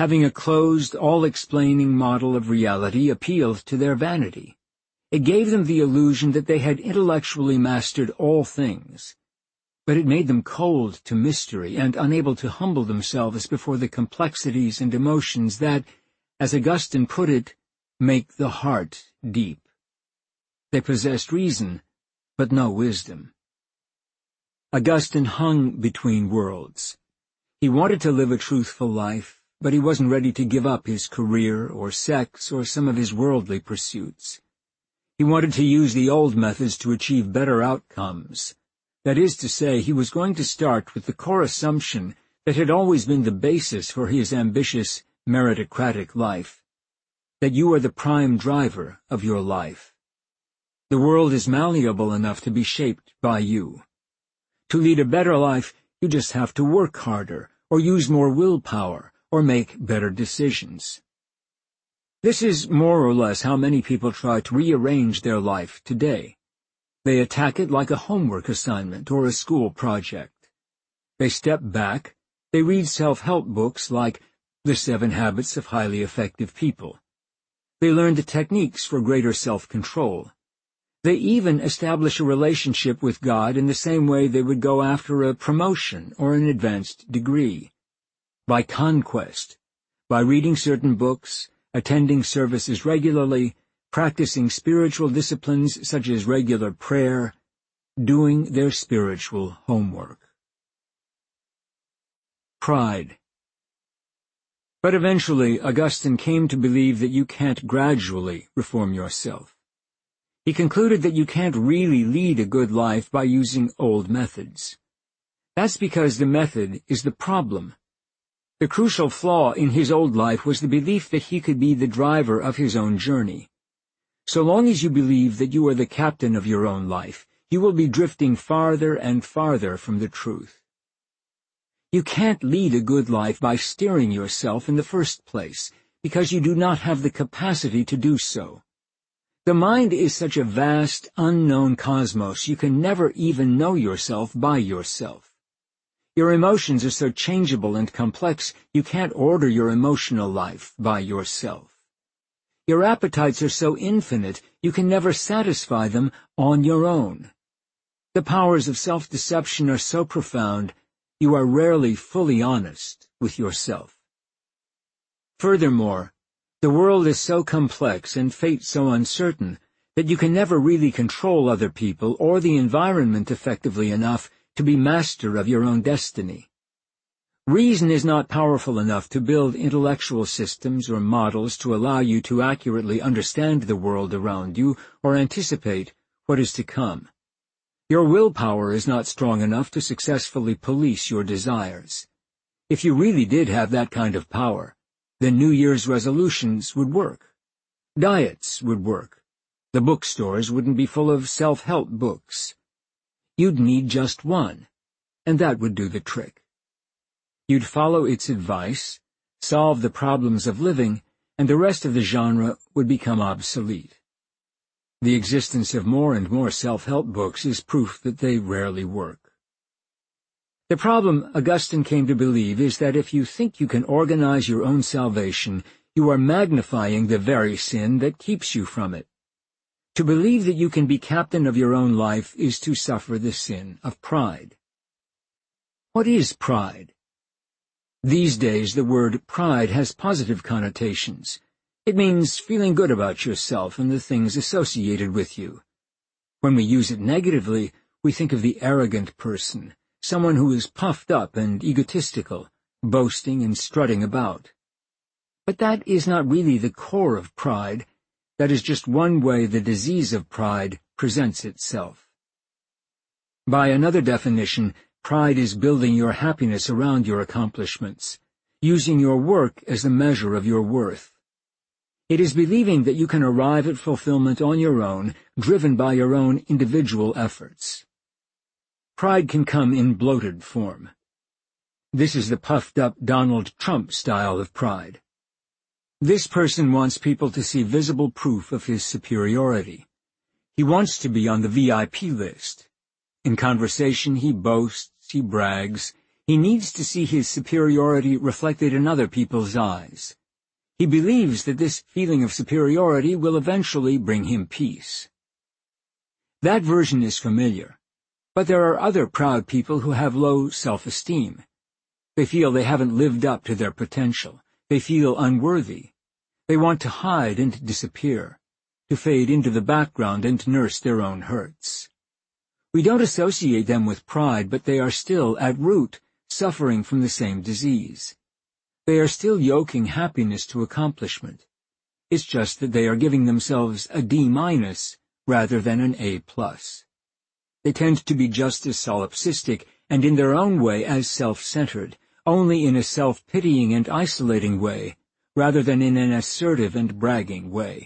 Having a closed, all-explaining model of reality appealed to their vanity. It gave them the illusion that they had intellectually mastered all things, but it made them cold to mystery and unable to humble themselves before the complexities and emotions that, as Augustine put it, make the heart deep. They possessed reason, but no wisdom. Augustine hung between worlds. He wanted to live a truthful life, but he wasn't ready to give up his career or sex or some of his worldly pursuits. He wanted to use the old methods to achieve better outcomes. That is to say, he was going to start with the core assumption that had always been the basis for his ambitious, meritocratic life, that you are the prime driver of your life. The world is malleable enough to be shaped by you. To lead a better life, you just have to work harder, or use more willpower, or make better decisions. This is more or less how many people try to rearrange their life today. They attack it like a homework assignment or a school project. They step back, they read self-help books like The 7 Habits of Highly Effective People. They learn the techniques for greater self-control. They even establish a relationship with God in the same way they would go after a promotion or an advanced degree. By conquest, by reading certain books, attending services regularly, practicing spiritual disciplines such as regular prayer, doing their spiritual homework. Pride. But eventually, Augustine came to believe that you can't gradually reform yourself. He concluded that you can't really lead a good life by using old methods. That's because the method is the problem. The crucial flaw in his old life was the belief that he could be the driver of his own journey. So long as you believe that you are the captain of your own life, you will be drifting farther and farther from the truth. You can't lead a good life by steering yourself in the first place, because you do not have the capacity to do so. The mind is such a vast, unknown cosmos, you can never even know yourself by yourself. Your emotions are so changeable and complex, you can't order your emotional life by yourself. Your appetites are so infinite, you can never satisfy them on your own. The powers of self-deception are so profound, you are rarely fully honest with yourself. Furthermore, the world is so complex and fate so uncertain that you can never really control other people or the environment effectively enough to be master of your own destiny. Reason is not powerful enough to build intellectual systems or models to allow you to accurately understand the world around you or anticipate what is to come. Your willpower is not strong enough to successfully police your desires. If you really did have that kind of power, then New Year's resolutions would work. Diets would work. The bookstores wouldn't be full of self-help books. You'd need just one, and that would do the trick. You'd follow its advice, solve the problems of living, and the rest of the genre would become obsolete. The existence of more and more self-help books is proof that they rarely work. The problem, Augustine came to believe, is that if you think you can organize your own salvation, you are magnifying the very sin that keeps you from it. To believe that you can be captain of your own life is to suffer the sin of pride. What is pride? These days, the word pride has positive connotations. It means feeling good about yourself and the things associated with you. When we use it negatively, we think of the arrogant person, someone who is puffed up and egotistical, boasting and strutting about. But that is not really the core of pride. That is just one way the disease of pride presents itself. By another definition, pride is building your happiness around your accomplishments, using your work as the measure of your worth. It is believing that you can arrive at fulfillment on your own, driven by your own individual efforts. Pride can come in bloated form. This is the puffed-up Donald Trump style of pride. This person wants people to see visible proof of his superiority. He wants to be on the VIP list. In conversation, he boasts, he brags, he He needs to see his superiority reflected in other people's eyes. He believes that this feeling of superiority will eventually bring him peace. That version is familiar, but there are other proud people who have low self-esteem. They feel they haven't lived up to their potential. They feel unworthy. They want to hide and disappear, to fade into the background and nurse their own hurts. We don't associate them with pride, but they are still, at root, suffering from the same disease. They are still yoking happiness to accomplishment. It's just that they are giving themselves a D- rather than an A+. They tend to be just as solipsistic and in their own way as self-centered, only in a self-pitying and isolating way, rather than in an assertive and bragging way.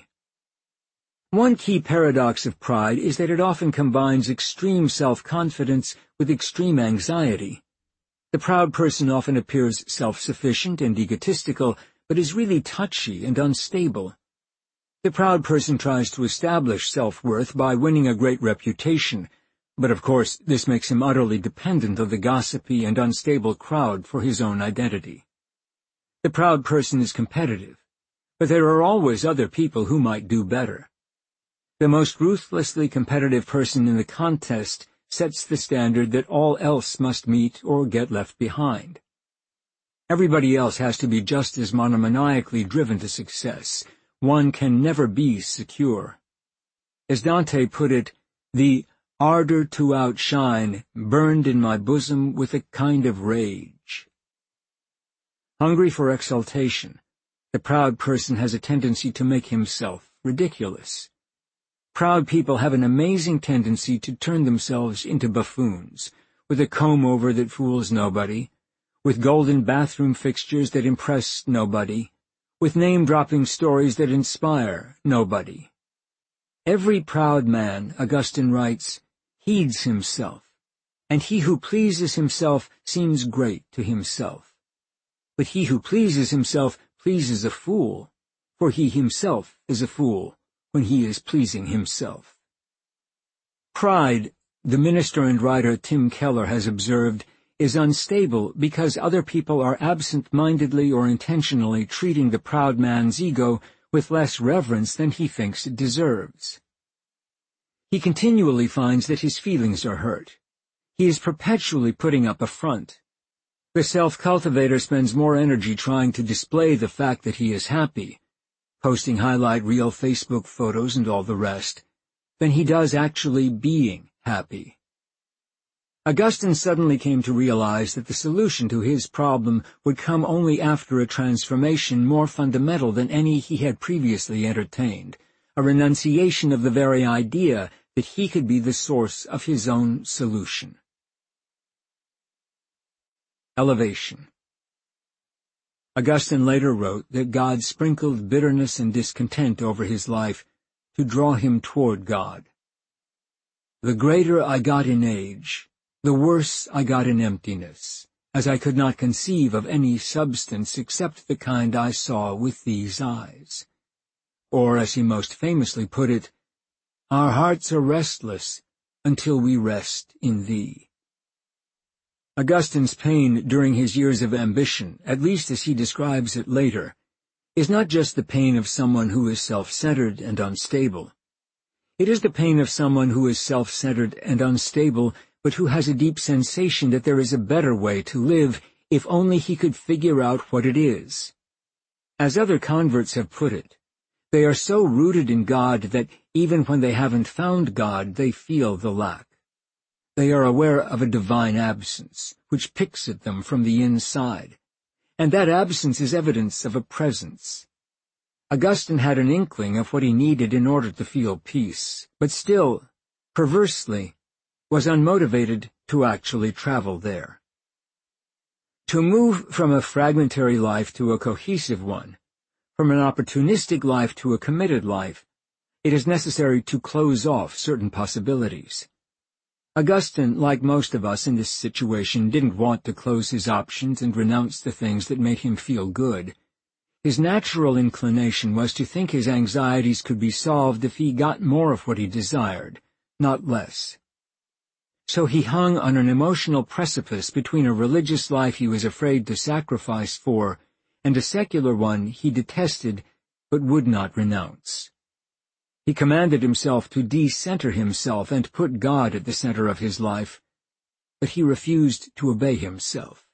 One key paradox of pride is that it often combines extreme self-confidence with extreme anxiety. The proud person often appears self-sufficient and egotistical, but is really touchy and unstable. The proud person tries to establish self-worth by winning a great reputation, but of course this makes him utterly dependent of the gossipy and unstable crowd for his own identity. The proud person is competitive, but there are always other people who might do better. The most ruthlessly competitive person in the contest sets the standard that all else must meet or get left behind. Everybody else has to be just as monomaniacally driven to success. One can never be secure. As Dante put it, the ardor to outshine burned in my bosom with a kind of rage. Hungry for exaltation, the proud person has a tendency to make himself ridiculous. Proud people have an amazing tendency to turn themselves into buffoons, with a comb-over that fools nobody, with golden bathroom fixtures that impress nobody, with name-dropping stories that inspire nobody. Every proud man, Augustine writes, heeds himself, and he who pleases himself seems great to himself. But he who pleases himself pleases a fool, for he himself is a fool when he is pleasing himself. Pride, the minister and writer Tim Keller has observed, is unstable because other people are absent-mindedly or intentionally treating the proud man's ego with less reverence than he thinks it deserves. He continually finds that his feelings are hurt. He is perpetually putting up a front. The self-cultivator spends more energy trying to display the fact that he is happy, posting highlight reel Facebook photos and all the rest, than he does actually being happy. Augustine suddenly came to realize that the solution to his problem would come only after a transformation more fundamental than any he had previously entertained, a renunciation of the very idea that he could be the source of his own solution. Elevation. Augustine later wrote that God sprinkled bitterness and discontent over his life to draw him toward God. The greater I got in age, the worse I got in emptiness, as I could not conceive of any substance except the kind I saw with these eyes. Or, as he most famously put it, our hearts are restless until we rest in thee. Augustine's pain during his years of ambition, at least as he describes it later, is not just the pain of someone who is self-centered and unstable. It is the pain of someone who is self-centered and unstable, but who has a deep sensation that there is a better way to live if only he could figure out what it is. As other converts have put it, they are so rooted in God that even when they haven't found God, they feel the lack. They are aware of a divine absence, which picks at them from the inside, and that absence is evidence of a presence. Augustine had an inkling of what he needed in order to feel peace, but still, perversely, was unmotivated to actually travel there. To move from a fragmentary life to a cohesive one, from an opportunistic life to a committed life, it is necessary to close off certain possibilities. Augustine, like most of us in this situation, didn't want to close his options and renounce the things that made him feel good. His natural inclination was to think his anxieties could be solved if he got more of what he desired, not less. So he hung on an emotional precipice between a religious life he was afraid to sacrifice for and a secular one he detested but would not renounce. He commanded himself to de-center himself and put God at the center of his life, but he refused to obey himself.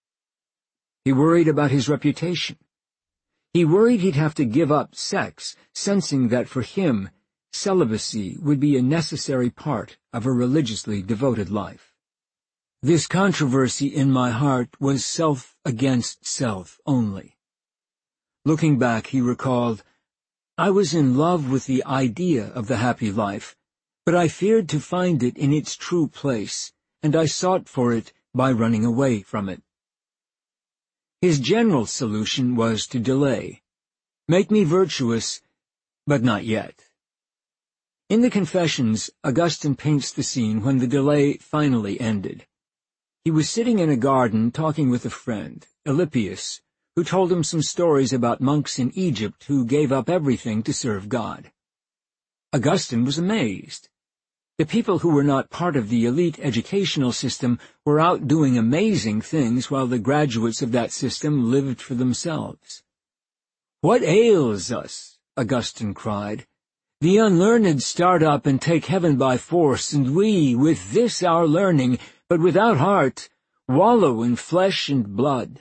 He worried about his reputation. He worried he'd have to give up sex, sensing that for him, celibacy would be a necessary part of a religiously devoted life. This controversy in my heart was self against self only. Looking back, he recalled, I was in love with the idea of the happy life, but I feared to find it in its true place, and I sought for it by running away from it. His general solution was to delay. Make me virtuous, but not yet. In the Confessions, Augustine paints the scene when the delay finally ended. He was sitting in a garden talking with a friend, Alypius, who told him some stories about monks in Egypt who gave up everything to serve God. Augustine was amazed. The people who were not part of the elite educational system were out doing amazing things while the graduates of that system lived for themselves. "What ails us?" Augustine cried. "The unlearned start up and take heaven by force, and we, with this our learning, but without heart, wallow in flesh and blood."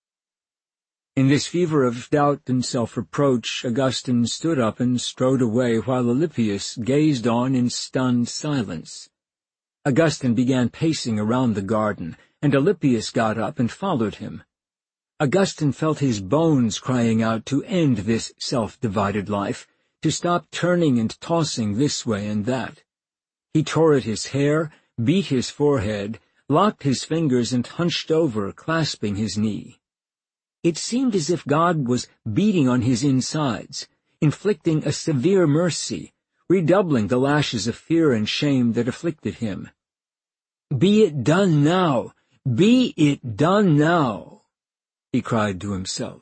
In this fever of doubt and self-reproach, Augustine stood up and strode away while Alypius gazed on in stunned silence. Augustine began pacing around the garden, and Alypius got up and followed him. Augustine felt his bones crying out to end this self-divided life, to stop turning and tossing this way and that. He tore at his hair, beat his forehead, locked his fingers and hunched over, clasping his knee. It seemed as if God was beating on his insides, inflicting a severe mercy, redoubling the lashes of fear and shame that afflicted him. "Be it done now! Be it done now!" he cried to himself.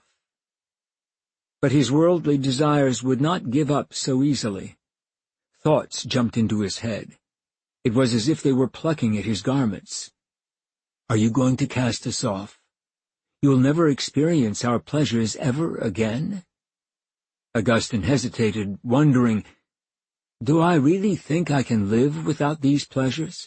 But his worldly desires would not give up so easily. Thoughts jumped into his head. It was as if they were plucking at his garments. "Are you going to cast us off? You will never experience our pleasures ever again?" Augustine hesitated, wondering, "Do I really think I can live without these pleasures?"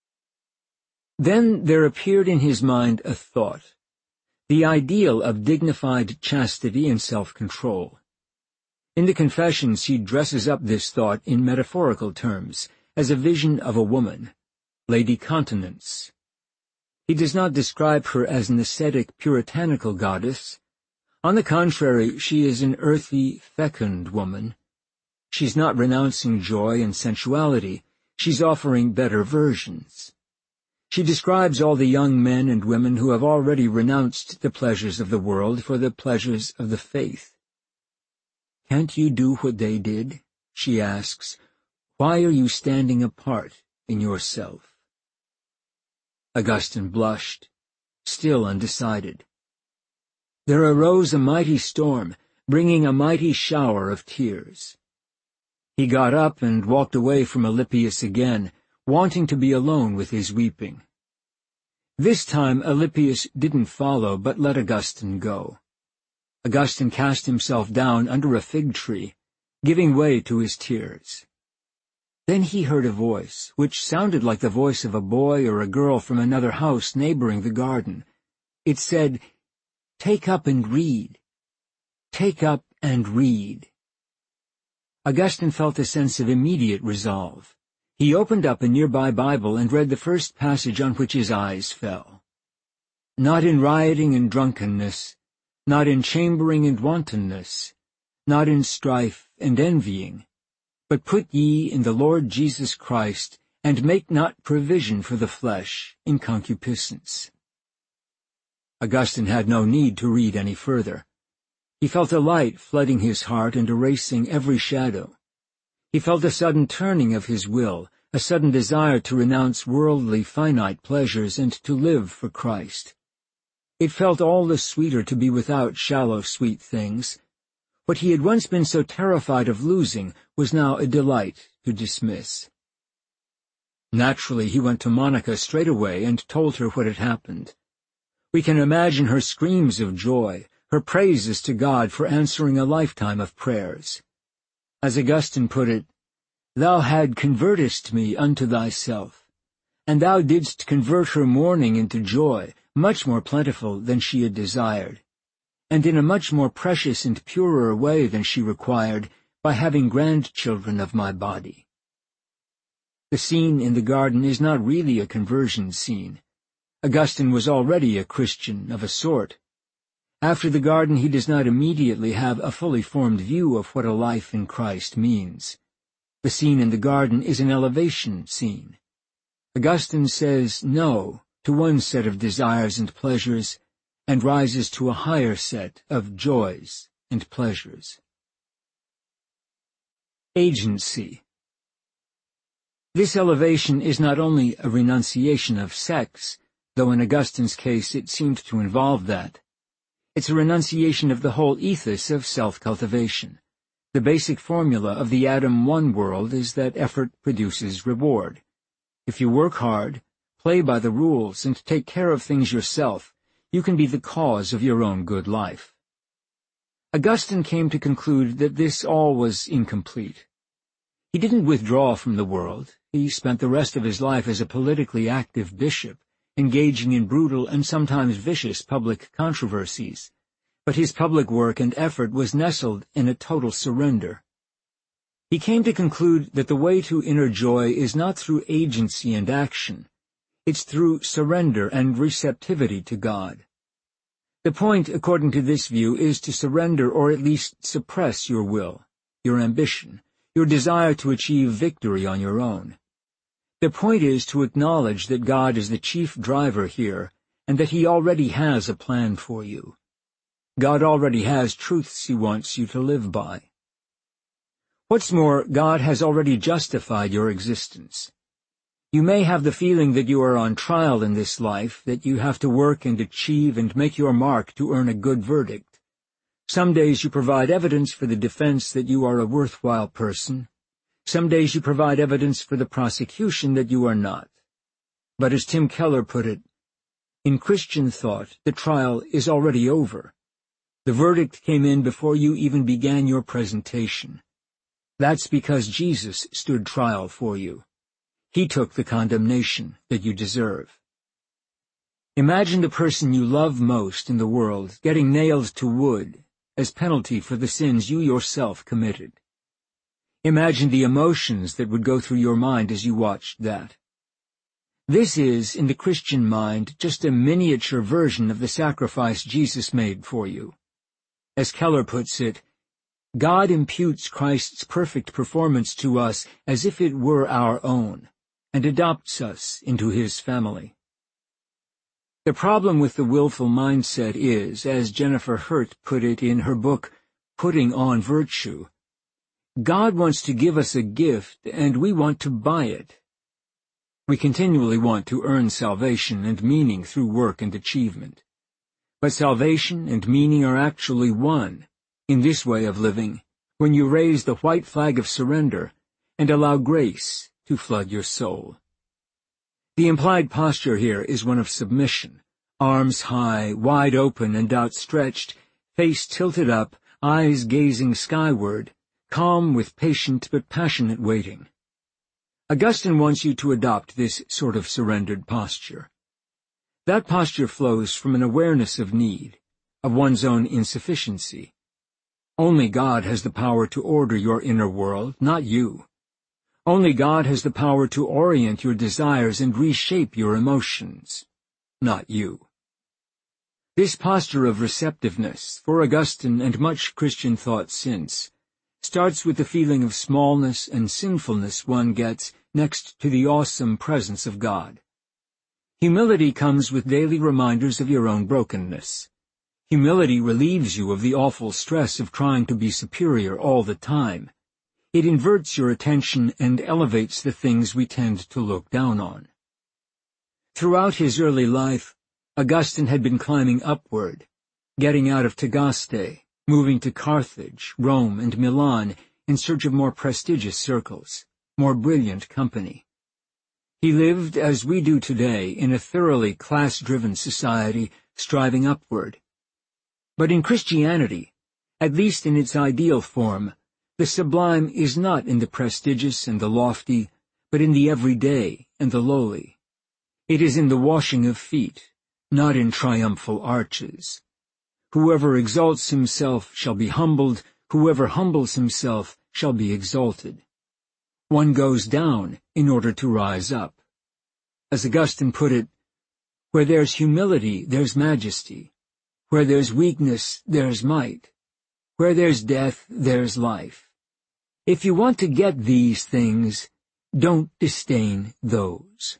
Then there appeared in his mind a thought, the ideal of dignified chastity and self-control. In the Confessions he dresses up this thought in metaphorical terms, as a vision of a woman, Lady Continence. He does not describe her as an ascetic, puritanical goddess. On the contrary, she is an earthy, fecund woman. She's not renouncing joy and sensuality. She's offering better versions. She describes all the young men and women who have already renounced the pleasures of the world for the pleasures of the faith. "Can't you do what they did?" she asks. "Why are you standing apart in yourself?" Augustine blushed, still undecided. There arose a mighty storm, bringing a mighty shower of tears. He got up and walked away from Alypius again, wanting to be alone with his weeping. This time Alypius didn't follow, but let Augustine go. Augustine cast himself down under a fig tree, giving way to his tears. Then he heard a voice, which sounded like the voice of a boy or a girl from another house neighboring the garden. It said, "Take up and read. Take up and read." Augustine felt a sense of immediate resolve. He opened up a nearby Bible and read the first passage on which his eyes fell. "Not in rioting and drunkenness, not in chambering and wantonness, not in strife and envying, but put ye in the Lord Jesus Christ, and make not provision for the flesh in concupiscence." Augustine had no need to read any further. He felt a light flooding his heart and erasing every shadow. He felt a sudden turning of his will, a sudden desire to renounce worldly finite pleasures and to live for Christ. It felt all the sweeter to be without shallow, sweet things. What he had once been so terrified of losing was now a delight to dismiss. Naturally, he went to Monica straight away and told her what had happened. We can imagine her screams of joy, her praises to God for answering a lifetime of prayers. As Augustine put it, "Thou had convertest me unto thyself, and thou didst convert her mourning into joy, much more plentiful than she had desired, and in a much more precious and purer way than she required, by having grandchildren of my body." The scene in the garden is not really a conversion scene. Augustine was already a Christian of a sort. After the garden, he does not immediately have a fully formed view of what a life in Christ means. The scene in the garden is an elevation scene. Augustine says no to one set of desires and pleasures, and rises to a higher set of joys and pleasures. Agency. This elevation is not only a renunciation of sex, though in Augustine's case it seemed to involve that. It's a renunciation of the whole ethos of self-cultivation. The basic formula of the Adam 1 world is that effort produces reward. If you work hard, play by the rules, and take care of things yourself, you can be the cause of your own good life. Augustine came to conclude that this all was incomplete. He didn't withdraw from the world. He spent the rest of his life as a politically active bishop, engaging in brutal and sometimes vicious public controversies. But his public work and effort was nestled in a total surrender. He came to conclude that the way to inner joy is not through agency and action. It's through surrender and receptivity to God. The point, according to this view, is to surrender or at least suppress your will, your ambition, your desire to achieve victory on your own. The point is to acknowledge that God is the chief driver here, and that He already has a plan for you. God already has truths He wants you to live by. What's more, God has already justified your existence. You may have the feeling that you are on trial in this life, that you have to work and achieve and make your mark to earn a good verdict. Some days you provide evidence for the defense that you are a worthwhile person. Some days you provide evidence for the prosecution that you are not. But as Tim Keller put it, in Christian thought, the trial is already over. The verdict came in before you even began your presentation. That's because Jesus stood trial for you. He took the condemnation that you deserve. Imagine the person you love most in the world getting nailed to wood as penalty for the sins you yourself committed. Imagine the emotions that would go through your mind as you watched that. This is, in the Christian mind, just a miniature version of the sacrifice Jesus made for you. As Keller puts it, God imputes Christ's perfect performance to us as if it were our own, and adopts us into His family. The problem with the willful mindset is, as Jennifer Hurt put it in her book, Putting on Virtue, God wants to give us a gift, and we want to buy it. We continually want to earn salvation and meaning through work and achievement. But salvation and meaning are actually one, in this way of living, when you raise the white flag of surrender and allow grace to flood your soul. The implied posture here is one of submission, arms high, wide open and outstretched, face tilted up, eyes gazing skyward, calm with patient but passionate waiting. Augustine wants you to adopt this sort of surrendered posture. That posture flows from an awareness of need, of one's own insufficiency. Only God has the power to order your inner world, not you. Only God has the power to orient your desires and reshape your emotions, not you. This posture of receptiveness, for Augustine and much Christian thought since, starts with the feeling of smallness and sinfulness one gets next to the awesome presence of God. Humility comes with daily reminders of your own brokenness. Humility relieves you of the awful stress of trying to be superior all the time. It inverts your attention and elevates the things we tend to look down on. Throughout his early life, Augustine had been climbing upward, getting out of Tagaste, moving to Carthage, Rome, and Milan in search of more prestigious circles, more brilliant company. He lived, as we do today, in a thoroughly class-driven society, striving upward. But in Christianity, at least in its ideal form, the sublime is not in the prestigious and the lofty, but in the everyday and the lowly. It is in the washing of feet, not in triumphal arches. Whoever exalts himself shall be humbled, whoever humbles himself shall be exalted. One goes down in order to rise up. As Augustine put it, where there's humility, there's majesty. Where there's weakness, there's might. Where there's death, there's life. If you want to get these things, don't disdain those.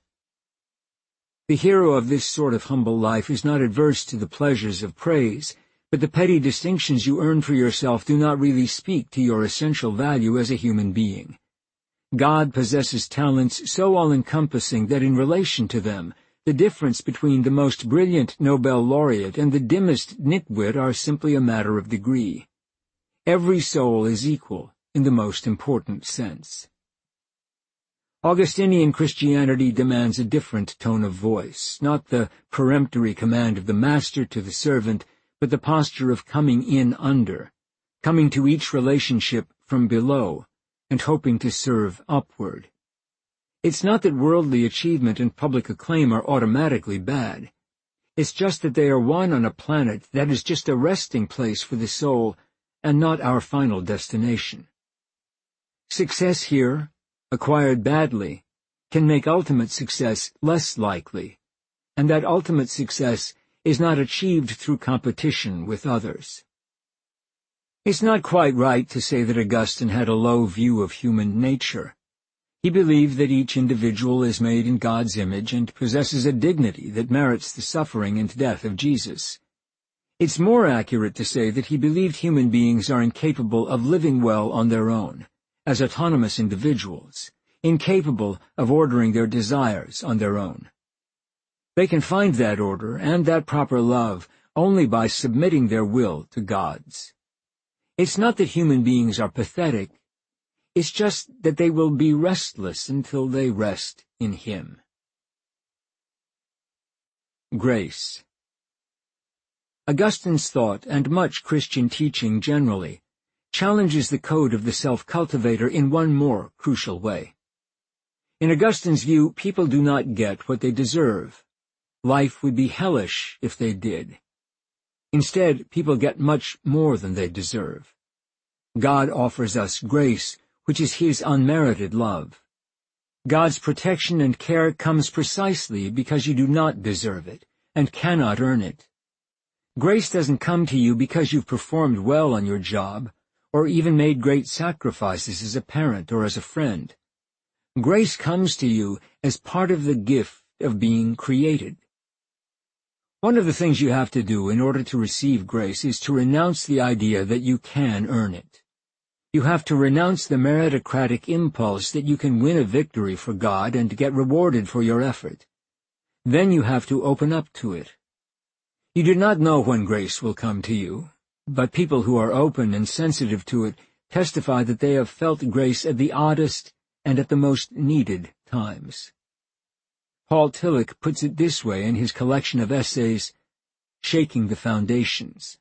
The hero of this sort of humble life is not adverse to the pleasures of praise, but the petty distinctions you earn for yourself do not really speak to your essential value as a human being. God possesses talents so all-encompassing that in relation to them, the difference between the most brilliant Nobel laureate and the dimmest nitwit are simply a matter of degree. Every soul is equal in the most important sense. Augustinian Christianity demands a different tone of voice, not the peremptory command of the master to the servant, but the posture of coming in under, coming to each relationship from below, and hoping to serve upward. It's not that worldly achievement and public acclaim are automatically bad. It's just that they are one on a planet that is just a resting place for the soul and not our final destination. Success here, acquired badly, can make ultimate success less likely, and that ultimate success is not achieved through competition with others. It's not quite right to say that Augustine had a low view of human nature. He believed that each individual is made in God's image and possesses a dignity that merits the suffering and death of Jesus. It's more accurate to say that he believed human beings are incapable of living well on their own, as autonomous individuals, incapable of ordering their desires on their own. They can find that order and that proper love only by submitting their will to God's. It's not that human beings are pathetic, it's just that they will be restless until they rest in Him. Grace. Augustine's thought, and much Christian teaching generally, challenges the code of the self-cultivator in one more crucial way. In Augustine's view, people do not get what they deserve. Life would be hellish if they did. Instead, people get much more than they deserve. God offers us grace, which is His unmerited love. God's protection and care comes precisely because you do not deserve it and cannot earn it. Grace doesn't come to you because you've performed well on your job or even made great sacrifices as a parent or as a friend. Grace comes to you as part of the gift of being created. One of the things you have to do in order to receive grace is to renounce the idea that you can earn it. You have to renounce the meritocratic impulse that you can win a victory for God and get rewarded for your effort. Then you have to open up to it. You do not know when grace will come to you, but people who are open and sensitive to it testify that they have felt grace at the oddest and at the most needed times. Paul Tillich puts it this way in his collection of essays, Shaking the Foundations.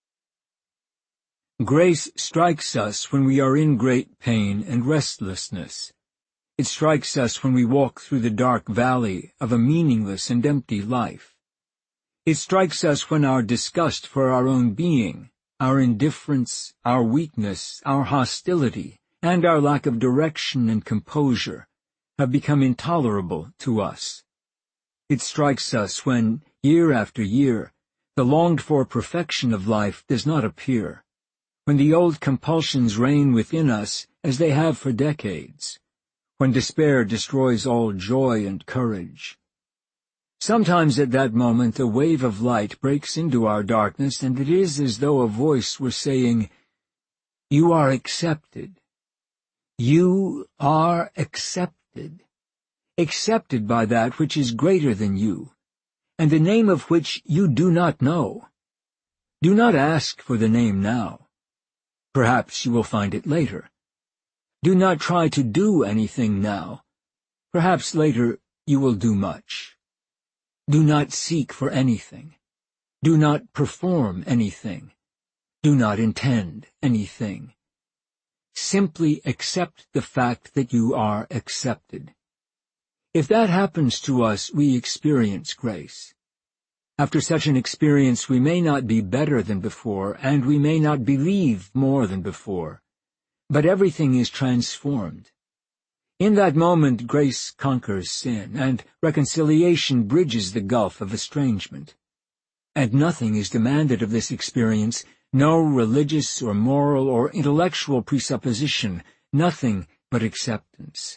Grace strikes us when we are in great pain and restlessness. It strikes us when we walk through the dark valley of a meaningless and empty life. It strikes us when our disgust for our own being, our indifference, our weakness, our hostility, and our lack of direction and composure have become intolerable to us. It strikes us when, year after year, the longed-for perfection of life does not appear, when the old compulsions reign within us as they have for decades, when despair destroys all joy and courage. Sometimes at that moment a wave of light breaks into our darkness, and it is as though a voice were saying, "You are accepted. You are accepted. Accepted by that which is greater than you, and the name of which you do not know. Do not ask for the name now. Perhaps you will find it later. Do not try to do anything now. Perhaps later you will do much. Do not seek for anything. Do not perform anything. Do not intend anything. Simply accept the fact that you are accepted. If that happens to us, we experience grace. After such an experience, we may not be better than before, and we may not believe more than before, but everything is transformed. In that moment, grace conquers sin, and reconciliation bridges the gulf of estrangement. And nothing is demanded of this experience, no religious or moral or intellectual presupposition, nothing but acceptance.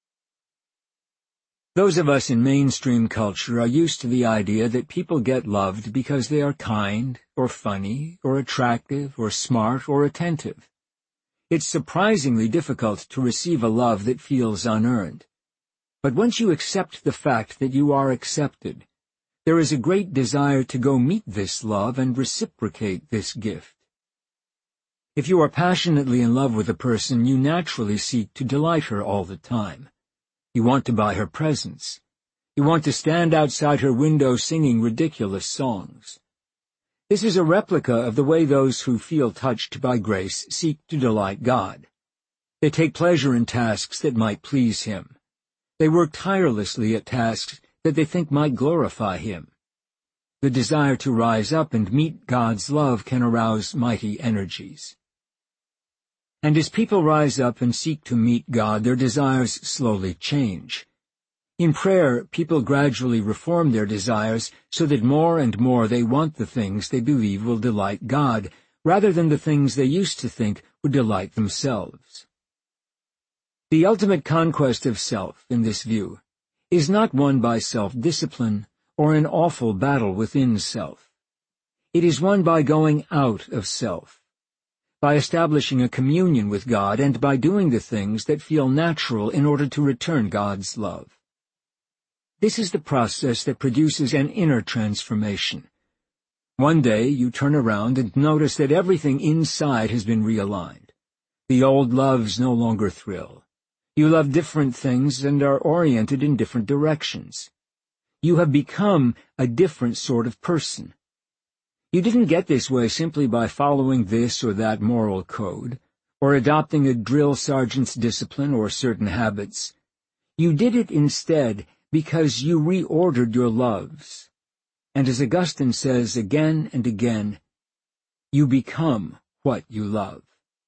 Those of us in mainstream culture are used to the idea that people get loved because they are kind, or funny, or attractive, or smart, or attentive. It's surprisingly difficult to receive a love that feels unearned. But once you accept the fact that you are accepted, there is a great desire to go meet this love and reciprocate this gift. If you are passionately in love with a person, you naturally seek to delight her all the time. You want to buy her presents. You want to stand outside her window singing ridiculous songs. This is a replica of the way those who feel touched by grace seek to delight God. They take pleasure in tasks that might please Him. They work tirelessly at tasks that they think might glorify Him. The desire to rise up and meet God's love can arouse mighty energies. And as people rise up and seek to meet God, their desires slowly change. In prayer, people gradually reform their desires so that more and more they want the things they believe will delight God, rather than the things they used to think would delight themselves. The ultimate conquest of self, in this view, is not won by self-discipline or an awful battle within self. It is won by going out of self, by establishing a communion with God, and by doing the things that feel natural in order to return God's love. This is the process that produces an inner transformation. One day you turn around and notice that everything inside has been realigned. The old loves no longer thrill. You love different things and are oriented in different directions. You have become a different sort of person. You didn't get this way simply by following this or that moral code, or adopting a drill sergeant's discipline or certain habits. You did it instead because you reordered your loves. And as Augustine says again and again, you become what you love.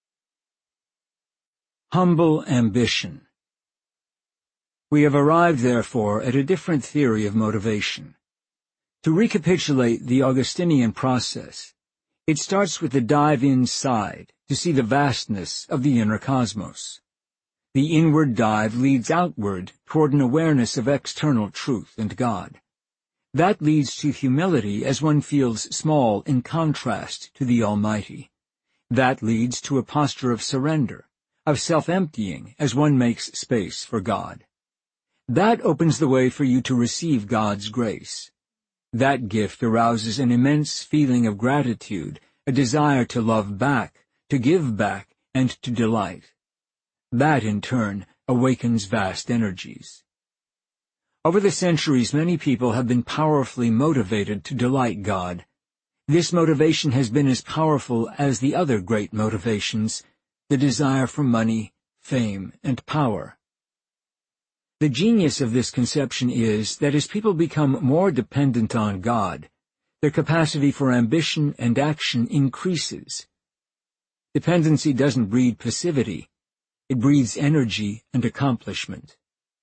Humble ambition. We have arrived, therefore, at a different theory of motivation. To recapitulate the Augustinian process, it starts with the dive inside to see the vastness of the inner cosmos. The inward dive leads outward toward an awareness of external truth and God. That leads to humility as one feels small in contrast to the Almighty. That leads to a posture of surrender, of self-emptying as one makes space for God. That opens the way for you to receive God's grace. That gift arouses an immense feeling of gratitude, a desire to love back, to give back, and to delight. That, in turn, awakens vast energies. Over the centuries, many people have been powerfully motivated to delight God. This motivation has been as powerful as the other great motivations, the desire for money, fame, and power. The genius of this conception is that as people become more dependent on God, their capacity for ambition and action increases. Dependency doesn't breed passivity. It breeds energy and accomplishment.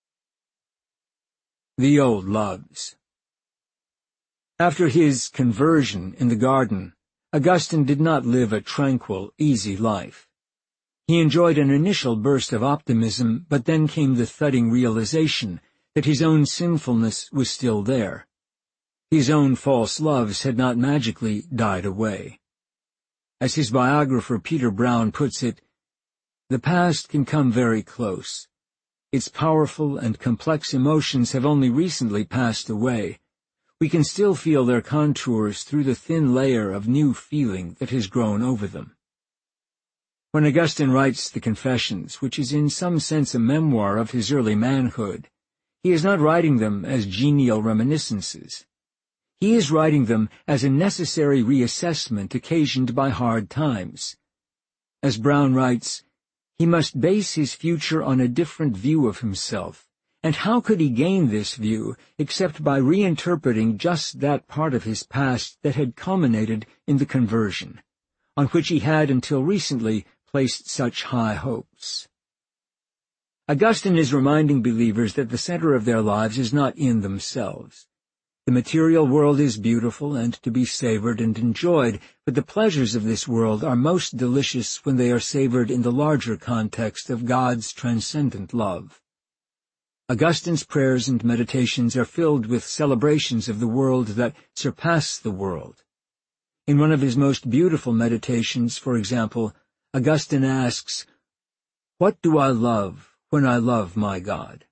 The old loves. After his conversion in the garden, Augustine did not live a tranquil, easy life. He enjoyed an initial burst of optimism, but then came the thudding realization that his own sinfulness was still there. His own false loves had not magically died away. As his biographer Peter Brown puts it, "The past can come very close. Its powerful and complex emotions have only recently passed away. We can still feel their contours through the thin layer of new feeling that has grown over them." When Augustine writes the Confessions, which is in some sense a memoir of his early manhood, He is not writing them as genial reminiscences. He is writing them as a necessary reassessment occasioned by hard times. As Brown writes, he must base his future on a different view of himself, and how could he gain this view except by reinterpreting just that part of his past that had culminated in the conversion, on which he had until recently placed such high hopes? Augustine is reminding believers that the center of their lives is not in themselves. The material world is beautiful and to be savored and enjoyed, but the pleasures of this world are most delicious when they are savored in the larger context of God's transcendent love. Augustine's prayers and meditations are filled with celebrations of the world that surpass the world. In one of his most beautiful meditations, for example, Augustine asks, "What do I love when I love my God?"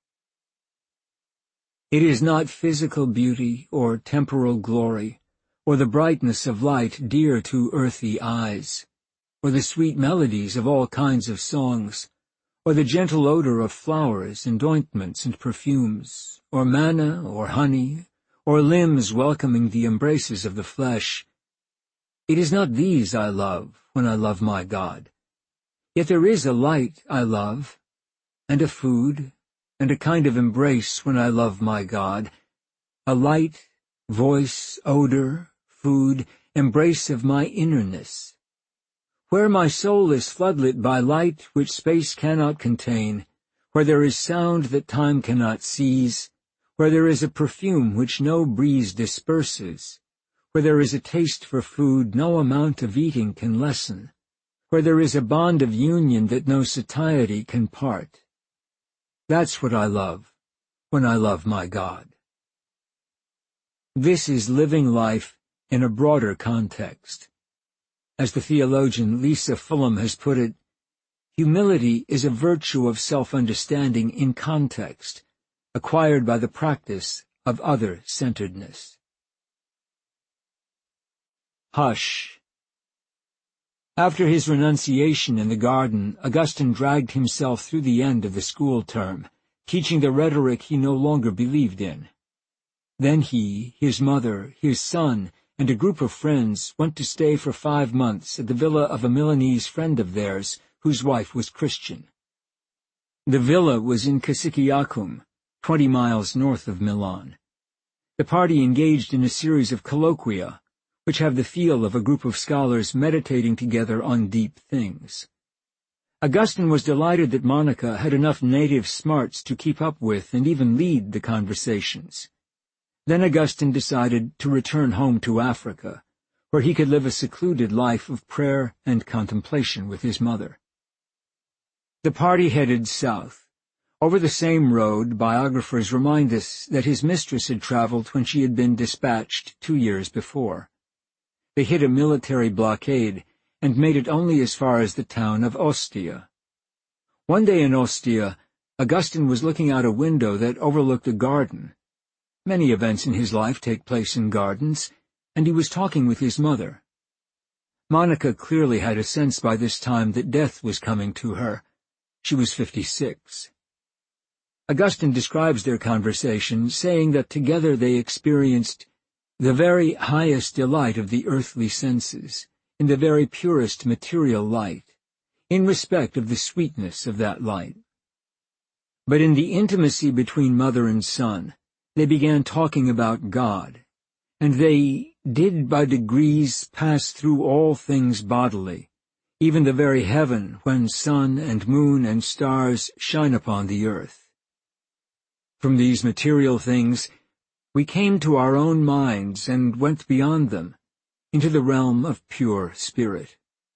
It is not physical beauty or temporal glory, or the brightness of light dear to earthly eyes, or the sweet melodies of all kinds of songs, or the gentle odor of flowers and ointments and perfumes, or manna or honey, or limbs welcoming the embraces of the flesh. It is not these I love when I love my God. Yet there is a light I love, and a food, and a kind of embrace when I love my God, a light, voice, odor, food, embrace of my innerness. Where my soul is floodlit by light which space cannot contain, where there is sound that time cannot seize, where there is a perfume which no breeze disperses, where there is a taste for food no amount of eating can lessen, where there is a bond of union that no satiety can part. That's what I love when I love my God. This is living life in a broader context. As the theologian Lisa Fulham has put it, humility is a virtue of self-understanding in context, acquired by the practice of other-centeredness. Hush. After his renunciation in the garden, Augustine dragged himself through the end of the school term, teaching the rhetoric he no longer believed in. Then he, his mother, his son, and a group of friends went to stay for 5 months at the villa of a Milanese friend of theirs, whose wife was Christian. The villa was in Cassiciacum, 20 miles north of Milan. The party engaged in a series of colloquia, which have the feel of a group of scholars meditating together on deep things. Augustine was delighted that Monica had enough native smarts to keep up with and even lead the conversations. Then Augustine decided to return home to Africa, where he could live a secluded life of prayer and contemplation with his mother. The party headed south. Over the same road, biographers remind us that his mistress had traveled when she had been dispatched 2 years before. They hit a military blockade and made it only as far as the town of Ostia. One day in Ostia, Augustine was looking out a window that overlooked a garden. Many events in his life take place in gardens, and he was talking with his mother. Monica clearly had a sense by this time that death was coming to her. She was 56. Augustine describes their conversation, saying that together they experienced the very highest delight of the earthly senses, in the very purest material light, in respect of the sweetness of that light. But in the intimacy between mother and son, they began talking about God, and they did by degrees pass through all things bodily, even the very heaven when sun and moon and stars shine upon the earth. From these material things, we came to our own minds and went beyond them, into the realm of pure spirit.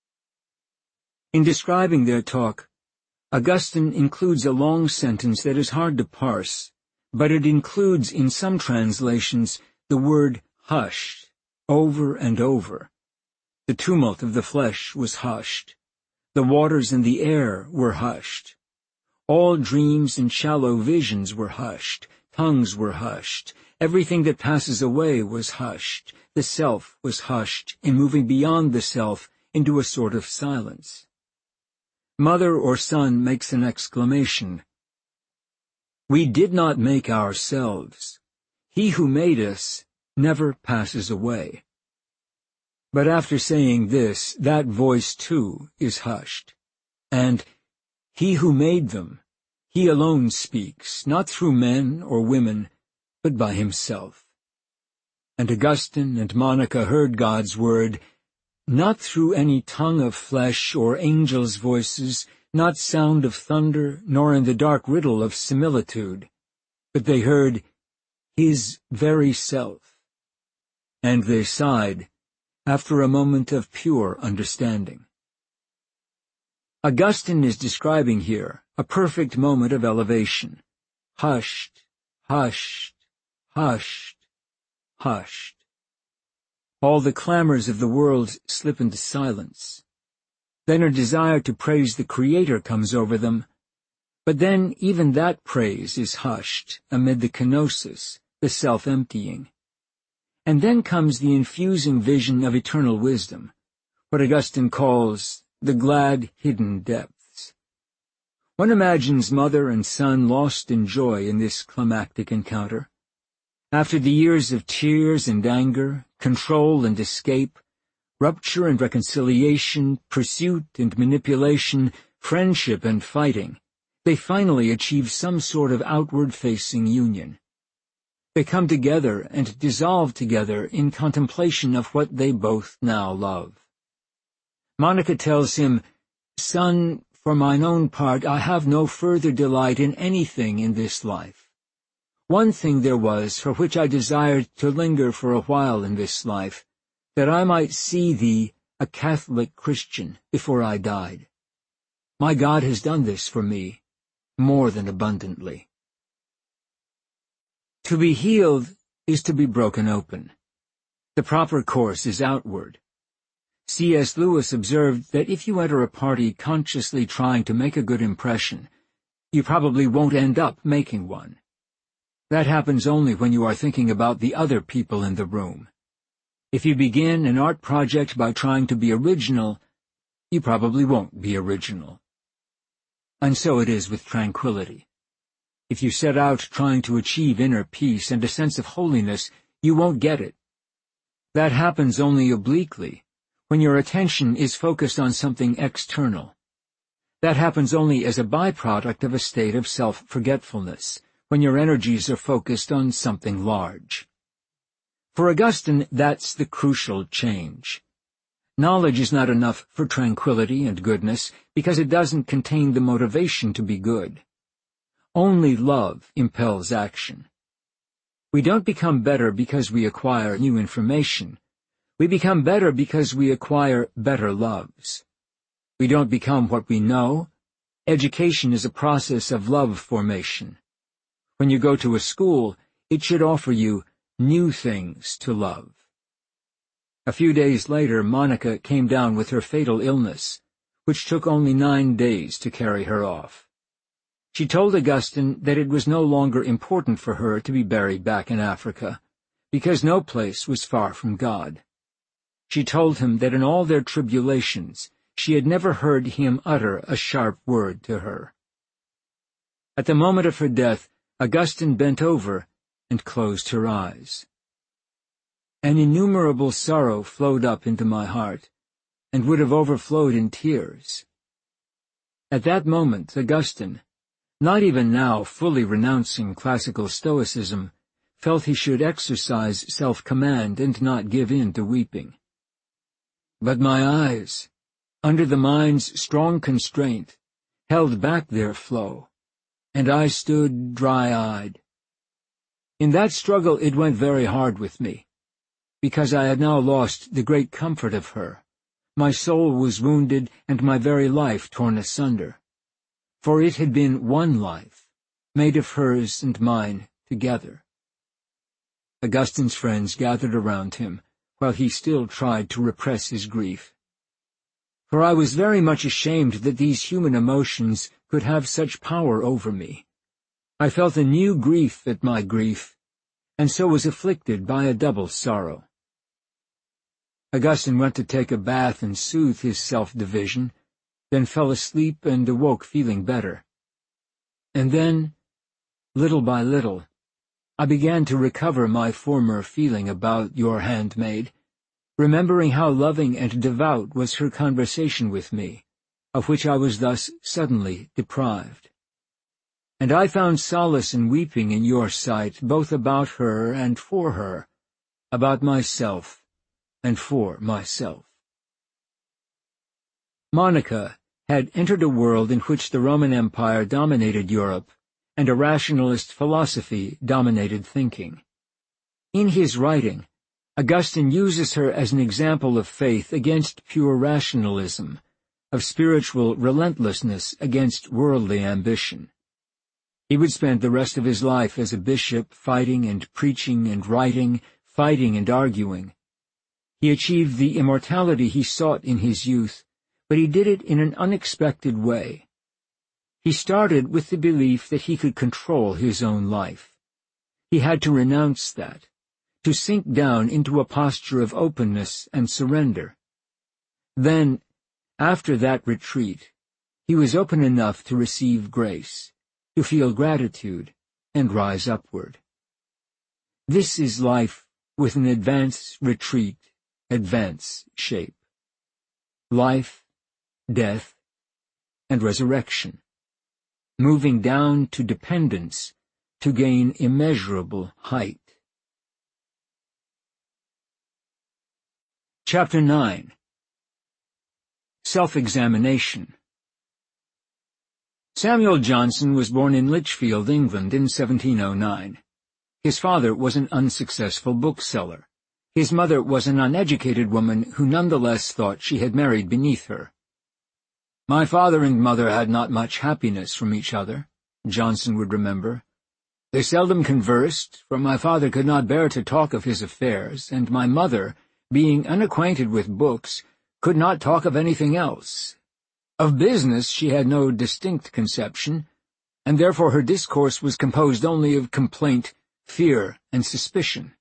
In describing their talk, Augustine includes a long sentence that is hard to parse, but it includes in some translations the word hushed, over and over. The tumult of the flesh was hushed. The waters and the air were hushed. All dreams and shallow visions were hushed. Tongues were hushed. Everything that passes away was hushed. The self was hushed, in moving beyond the self into a sort of silence. Mother or son makes an exclamation. We did not make ourselves. He who made us never passes away. But after saying this, that voice too is hushed. And He who made them, He alone speaks, not through men or women, but by Himself. And Augustine and Monica heard God's word, not through any tongue of flesh or angels' voices, not sound of thunder, nor in the dark riddle of similitude, but they heard His very self. And they sighed, after a moment of pure understanding. Augustine is describing here a perfect moment of elevation. Hushed, hushed, hushed, hushed. All the clamors of the world slip into silence. Then a desire to praise the Creator comes over them, but then even that praise is hushed amid the kenosis, the self-emptying. And then comes the infusing vision of eternal wisdom, what Augustine calls the glad hidden depths. One imagines mother and son lost in joy in this climactic encounter. After the years of tears and anger, control and escape, rupture and reconciliation, pursuit and manipulation, friendship and fighting, they finally achieve some sort of outward-facing union. They come together and dissolve together in contemplation of what they both now love. Monica tells him, "Son, for mine own part, I have no further delight in anything in this life. One thing there was for which I desired to linger for a while in this life, that I might see thee a Catholic Christian before I died. My God has done this for me, more than abundantly." To be healed is to be broken open. The proper course is outward. C.S. Lewis observed that if you enter a party consciously trying to make a good impression, you probably won't end up making one. That happens only when you are thinking about the other people in the room. If you begin an art project by trying to be original, you probably won't be original. And so it is with tranquility. If you set out trying to achieve inner peace and a sense of holiness, you won't get it. That happens only obliquely, when your attention is focused on something external. That happens only as a byproduct of a state of self-forgetfulness, when your energies are focused on something large. For Augustine, that's the crucial change. Knowledge is not enough for tranquility and goodness because it doesn't contain the motivation to be good. Only love impels action. We don't become better because we acquire new information. We become better because we acquire better loves. We don't become what we know. Education is a process of love formation. When you go to a school, it should offer you new things to love. A few days later, Monica came down with her fatal illness, which took only 9 days to carry her off. She told Augustine that it was no longer important for her to be buried back in Africa, because no place was far from God. She told him that in all their tribulations, she had never heard him utter a sharp word to her. At the moment of her death, Augustine bent over and closed her eyes. An innumerable sorrow flowed up into my heart, and would have overflowed in tears. At that moment, Augustine, not even now fully renouncing classical Stoicism, felt he should exercise self-command and not give in to weeping. But my eyes, under the mind's strong constraint, held back their flow, and I stood dry-eyed. In that struggle it went very hard with me, because I had now lost the great comfort of her. My soul was wounded and my very life torn asunder. For it had been one life, made of hers and mine together. Augustine's friends gathered around him, while he still tried to repress his grief. For I was very much ashamed that these human emotions could have such power over me. I felt a new grief at my grief, and so was afflicted by a double sorrow. Augustine went to take a bath and soothe his self-division, then fell asleep and awoke feeling better. And then Little by little, I began to recover my former feeling about your handmaid, remembering how loving and devout was her conversation with me, of which I was thus suddenly deprived. And I found solace in weeping in your sight, both about her and for her, about myself and for myself. Monica had entered a world in which the Roman Empire dominated Europe, and a rationalist philosophy dominated thinking. In his writing, Augustine uses her as an example of faith against pure rationalism, of spiritual relentlessness against worldly ambition. He would spend the rest of his life as a bishop, fighting and preaching and writing, fighting and arguing. He achieved the immortality he sought in his youth, but he did it in an unexpected way. He started with the belief that he could control his own life. He had to renounce that, to sink down into a posture of openness and surrender. Then, after that retreat, he was open enough to receive grace, to feel gratitude, and rise upward. This is life with an advance, retreat, advance shape. Life, death, and resurrection. Moving down to dependence to gain immeasurable height. Chapter 9. Self-examination. Samuel Johnson was born in Lichfield, England, in 1709. His father was an unsuccessful bookseller. His mother was an uneducated woman who nonetheless thought she had married beneath her. "My father and mother had not much happiness from each other," Johnson would remember. "They seldom conversed, for my father could not bear to talk of his affairs, and my mother, being unacquainted with books, could not talk of anything else. Of business she had no distinct conception, and therefore her discourse was composed only of complaint, fear, and suspicion."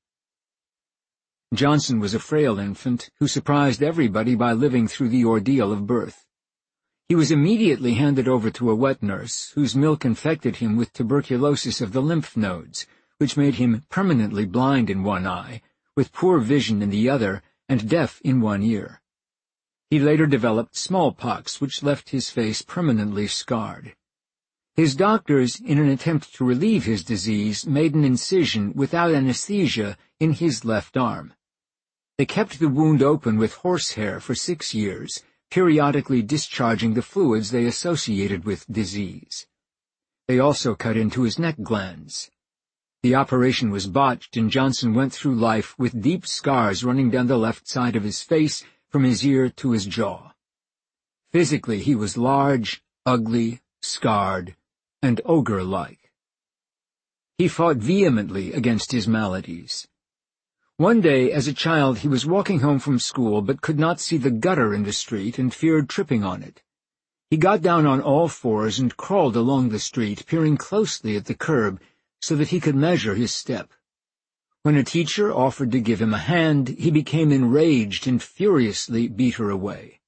Johnson was a frail infant who surprised everybody by living through the ordeal of birth. He was immediately handed over to a wet nurse, whose milk infected him with tuberculosis of the lymph nodes, which made him permanently blind in one eye, with poor vision in the other, and deaf in one ear. He later developed smallpox, which left his face permanently scarred. His doctors, in an attempt to relieve his disease, made an incision without anesthesia in his left arm. They kept the wound open with horsehair for 6 years, periodically discharging the fluids they associated with disease. They also cut into his neck glands. The operation was botched, and Johnson went through life with deep scars running down the left side of his face, from his ear to his jaw. Physically, he was large, ugly, scarred, and ogre-like. He fought vehemently against his maladies. One day, as a child, he was walking home from school but could not see the gutter in the street and feared tripping on it. He got down on all fours and crawled along the street, peering closely at the curb so that he could measure his step. When a teacher offered to give him a hand, he became enraged and furiously beat her away.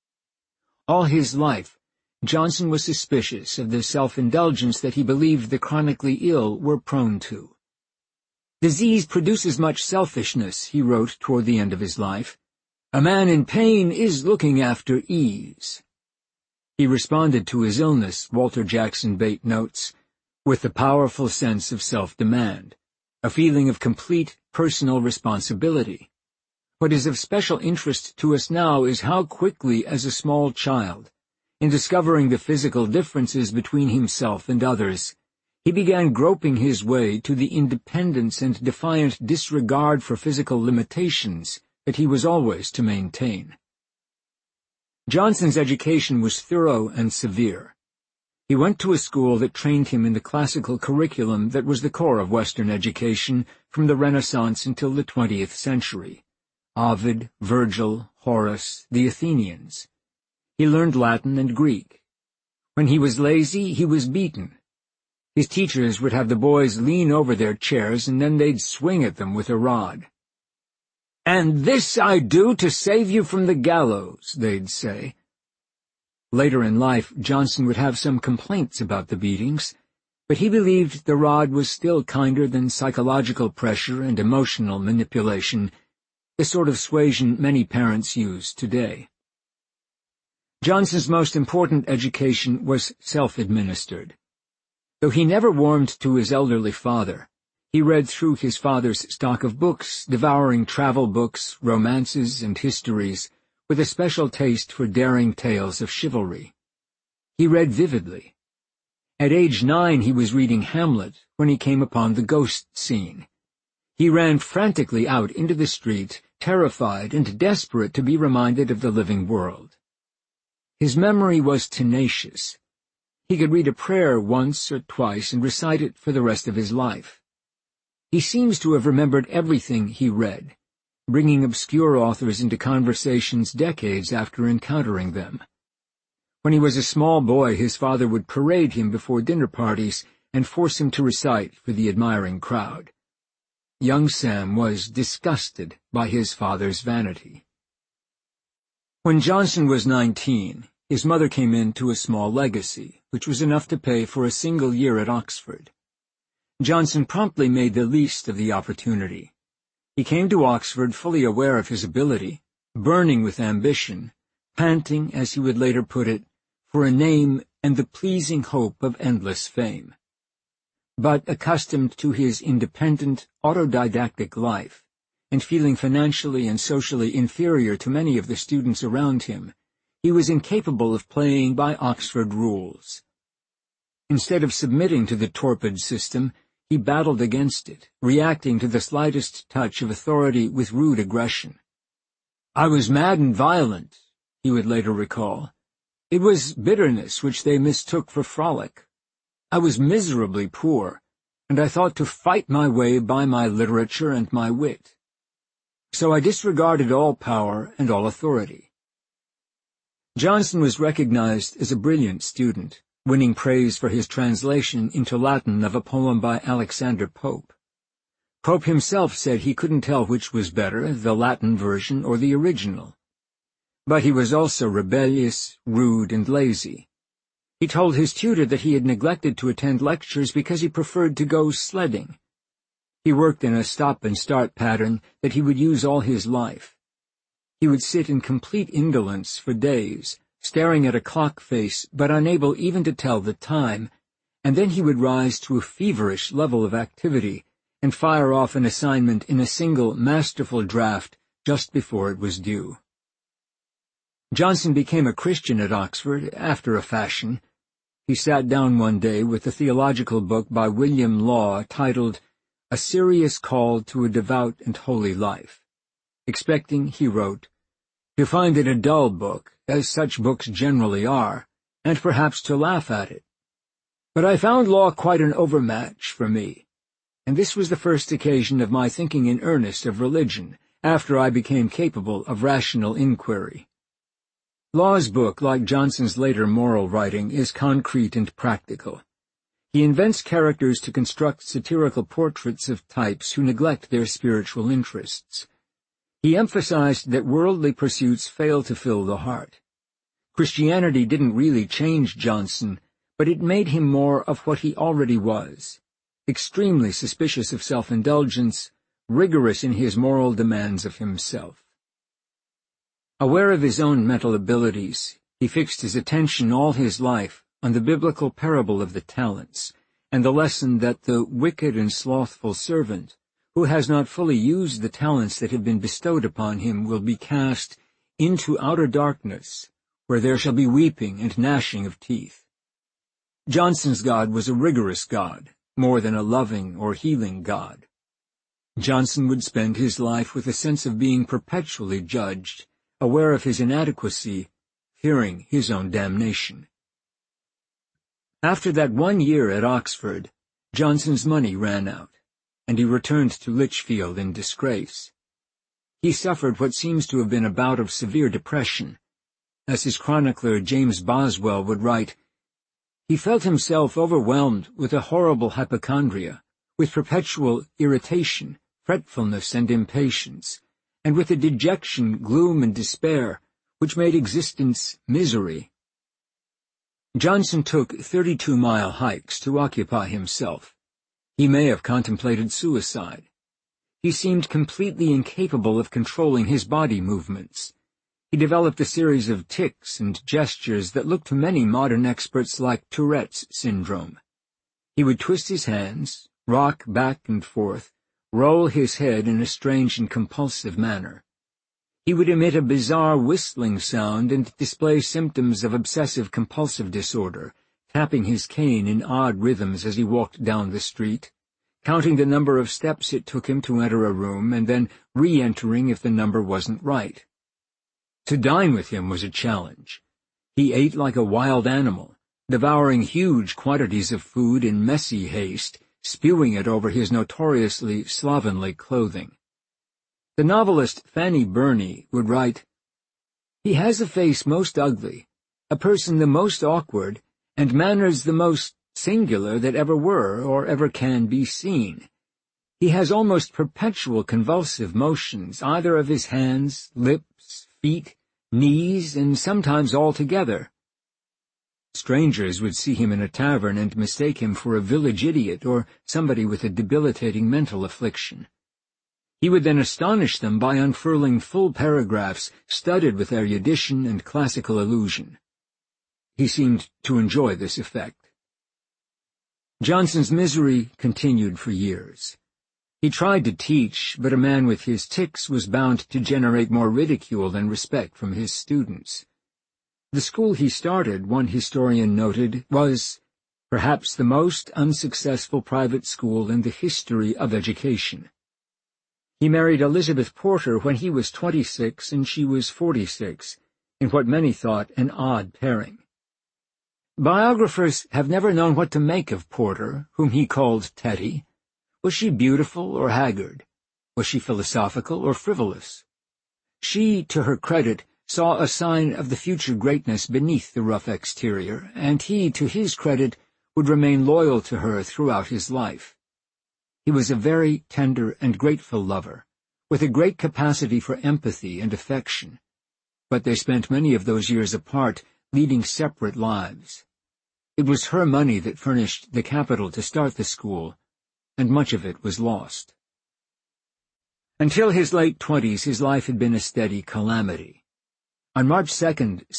All his life, Johnson was suspicious of the self-indulgence that he believed the chronically ill were prone to. "Disease produces much selfishness," he wrote toward the end of his life. "A man in pain is looking after ease." He responded to his illness, Walter Jackson Bate notes, with the powerful sense of self-demand, a feeling of complete personal responsibility. What is of special interest to us now is how quickly, as a small child, in discovering the physical differences between himself and others, he began groping his way to the independence and defiant disregard for physical limitations that he was always to maintain. Johnson's education was thorough and severe. He went to a school that trained him in the classical curriculum that was the core of Western education from the Renaissance until the 20th century. Ovid, Virgil, Horace, the Athenians. He learned Latin and Greek. When he was lazy, he was beaten. His teachers would have the boys lean over their chairs, and then they'd swing at them with a rod. "And this I do to save you from the gallows," they'd say. Later in life, Johnson would have some complaints about the beatings. But he believed the rod was still kinder than psychological pressure and emotional manipulation, the sort of suasion many parents use today. Johnson's most important education was self-administered. Though he never warmed to his elderly father, he read through his father's stock of books, devouring travel books, romances, and histories, with a special taste for daring tales of chivalry. He read vividly. At age 9 he was reading Hamlet when he came upon the ghost scene. He ran frantically out into the street, terrified and desperate to be reminded of the living world. His memory was tenacious. He could read a prayer once or twice and recite it for the rest of his life. He seems to have remembered everything he read, bringing obscure authors into conversations decades after encountering them. When he was a small boy, his father would parade him before dinner parties and force him to recite for the admiring crowd. Young Sam was disgusted by his father's vanity. When Johnson was 19, his mother came into a small legacy, which was enough to pay for a single year at Oxford. Johnson promptly made the least of the opportunity. He came to Oxford fully aware of his ability, burning with ambition, panting, as he would later put it, for a name and the pleasing hope of endless fame. But accustomed to his independent, autodidactic life, and feeling financially and socially inferior to many of the students around him, he was incapable of playing by Oxford rules. Instead of submitting to the torpid system, he battled against it, reacting to the slightest touch of authority with rude aggression. "I was mad and violent," he would later recall. "It was bitterness which they mistook for frolic. I was miserably poor, and I thought to fight my way by my literature and my wit. So I disregarded all power and all authority." Johnson was recognized as a brilliant student, winning praise for his translation into Latin of a poem by Alexander Pope. Pope himself said he couldn't tell which was better, the Latin version or the original. But he was also rebellious, rude, and lazy. He told his tutor that he had neglected to attend lectures because he preferred to go sledding. He worked in a stop-and-start pattern that he would use all his life. He would sit in complete indolence for days, staring at a clock face but unable even to tell the time, and then he would rise to a feverish level of activity and fire off an assignment in a single masterful draft just before it was due. Johnson became a Christian at Oxford after a fashion. He sat down one day with a theological book by William Law titled A Serious Call to a Devout and Holy Life, expecting, he wrote, to find it a dull book, as such books generally are, and perhaps to laugh at it. But I found Law quite an overmatch for me, and this was the first occasion of my thinking in earnest of religion, after I became capable of rational inquiry. Law's book, like Johnson's later moral writing, is concrete and practical. He invents characters to construct satirical portraits of types who neglect their spiritual interests. He emphasized that worldly pursuits fail to fill the heart. Christianity didn't really change Johnson, but it made him more of what he already was, extremely suspicious of self-indulgence, rigorous in his moral demands of himself. Aware of his own mental abilities, he fixed his attention all his life on the biblical parable of the talents, and the lesson that the wicked and slothful servant, who has not fully used the talents that have been bestowed upon him, will be cast into outer darkness, where there shall be weeping and gnashing of teeth. Johnson's God was a rigorous God, more than a loving or healing God. Johnson would spend his life with a sense of being perpetually judged, aware of his inadequacy, fearing his own damnation. After that 1 year at Oxford, Johnson's money ran out, and he returned to Lichfield in disgrace. He suffered what seems to have been a bout of severe depression. As his chronicler James Boswell would write, he felt himself overwhelmed with a horrible hypochondria, with perpetual irritation, fretfulness, and impatience, and with a dejection, gloom, and despair, which made existence misery. Johnson took 32-mile hikes to occupy himself. He may have contemplated suicide. He seemed completely incapable of controlling his body movements. He developed a series of tics and gestures that looked to many modern experts like Tourette's syndrome. He would twist his hands, rock back and forth, roll his head in a strange and compulsive manner. He would emit a bizarre whistling sound and display symptoms of obsessive-compulsive disorder, tapping his cane in odd rhythms as he walked down the street, counting the number of steps it took him to enter a room and then re-entering if the number wasn't right. To dine with him was a challenge. He ate like a wild animal, devouring huge quantities of food in messy haste, spewing it over his notoriously slovenly clothing. The novelist Fanny Burney would write, "He has a face most ugly, a person the most awkward, and manners the most singular that ever were or ever can be seen. He has almost perpetual convulsive motions, either of his hands, lips, feet, knees, and sometimes all together." Strangers would see him in a tavern and mistake him for a village idiot or somebody with a debilitating mental affliction. He would then astonish them by unfurling full paragraphs studded with erudition and classical allusion. He seemed to enjoy this effect. Johnson's misery continued for years. He tried to teach, but a man with his tics was bound to generate more ridicule than respect from his students. The school he started, one historian noted, was perhaps the most unsuccessful private school in the history of education. He married Elizabeth Porter when he was 26 and she was 46, in what many thought an odd pairing. Biographers have never known what to make of Porter, whom he called Teddy. Was she beautiful or haggard? Was she philosophical or frivolous? She, to her credit, saw a sign of the future greatness beneath the rough exterior, and he, to his credit, would remain loyal to her throughout his life. He was a very tender and grateful lover, with a great capacity for empathy and affection. But they spent many of those years apart, leading separate lives. It was her money that furnished the capital to start the school, and much of it was lost. Until his late 20s, his life had been a steady calamity. On March 2,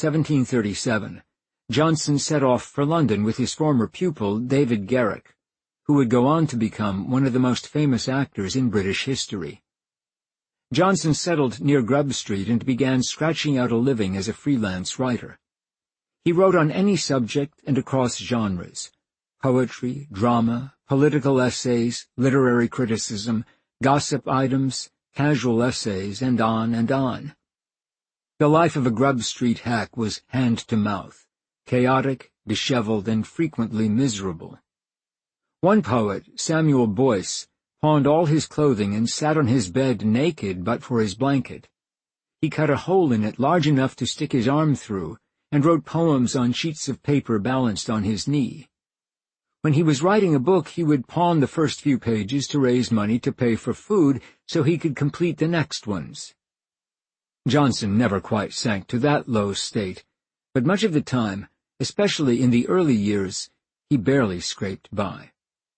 1737, Johnson set off for London with his former pupil, David Garrick, who would go on to become one of the most famous actors in British history. Johnson settled near Grub Street and began scratching out a living as a freelance writer. He wrote on any subject and across genres: poetry, drama, political essays, literary criticism, gossip items, casual essays, and on and on. The life of a Grub Street hack was hand-to-mouth, chaotic, disheveled, and frequently miserable. One poet, Samuel Boyce, pawned all his clothing and sat on his bed naked but for his blanket. He cut a hole in it large enough to stick his arm through, and wrote poems on sheets of paper balanced on his knee. When he was writing a book, he would pawn the first few pages to raise money to pay for food so he could complete the next ones. Johnson never quite sank to that low state, but much of the time, especially in the early years, he barely scraped by.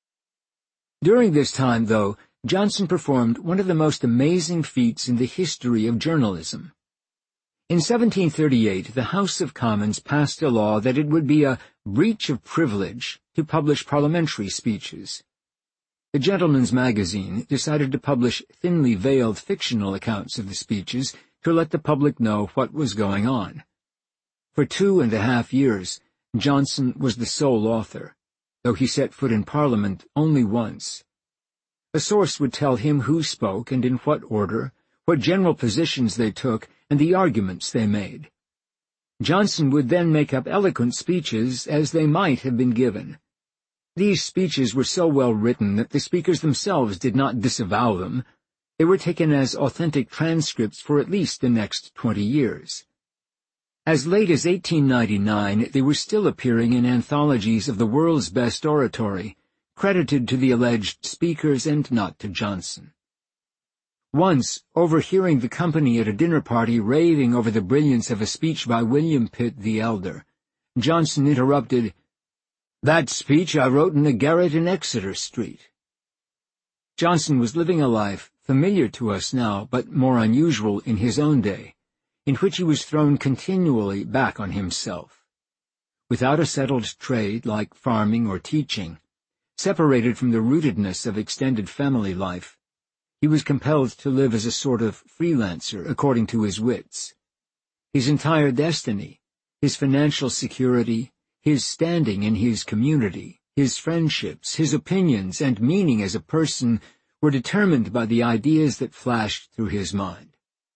During this time, though, Johnson performed one of the most amazing feats in the history of journalism. In 1738, the House of Commons passed a law that it would be a breach of privilege to publish parliamentary speeches. The Gentleman's Magazine decided to publish thinly veiled fictional accounts of the speeches to let the public know what was going on. For 2.5 years, Johnson was the sole author, though he set foot in Parliament only once. A source would tell him who spoke and in what order, what general positions they took, and the arguments they made. Johnson would then make up eloquent speeches as they might have been given. These speeches were so well written that the speakers themselves did not disavow them. They were taken as authentic transcripts for at least the next 20 years. As late as 1899, they were still appearing in anthologies of the world's best oratory, credited to the alleged speakers and not to Johnson. Once, overhearing the company at a dinner party raving over the brilliance of a speech by William Pitt the Elder, Johnson interrupted, "That speech I wrote in a garret in Exeter Street." Johnson was living a life familiar to us now, but more unusual in his own day, in which he was thrown continually back on himself. Without a settled trade like farming or teaching, separated from the rootedness of extended family life, he was compelled to live as a sort of freelancer according to his wits. His entire destiny, his financial security, his standing in his community, his friendships, his opinions, and meaning as a person were determined by the ideas that flashed through his mind.